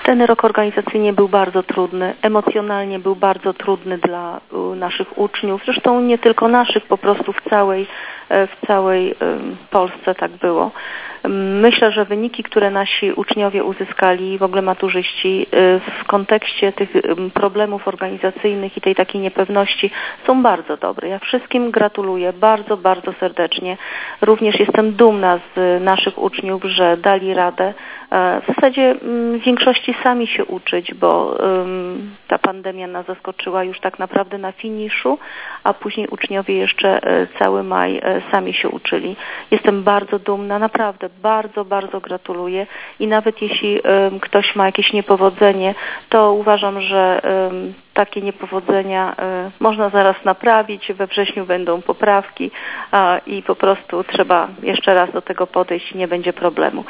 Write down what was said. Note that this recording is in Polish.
Ten rok organizacyjnie był bardzo trudny, emocjonalnie był bardzo trudny dla naszych uczniów, zresztą nie tylko naszych, po prostu w całej Polsce tak było. Myślę, że wyniki, które nasi uczniowie uzyskali, w ogóle maturzyści, w kontekście tych problemów organizacyjnych i tej takiej niepewności są bardzo dobre. Ja wszystkim gratuluję bardzo, bardzo serdecznie. Również jestem dumna z naszych uczniów, że dali radę. W zasadzie w większości sami się uczyć, bo ta pandemia nas zaskoczyła już tak naprawdę na finiszu, a później uczniowie jeszcze cały maj sami się uczyli. Jestem bardzo dumna, naprawdę bardzo, bardzo gratuluję i nawet jeśli ktoś ma jakieś niepowodzenie, to uważam, że takie niepowodzenia można zaraz naprawić, we wrześniu będą poprawki i po prostu trzeba jeszcze raz do tego podejść i nie będzie problemu.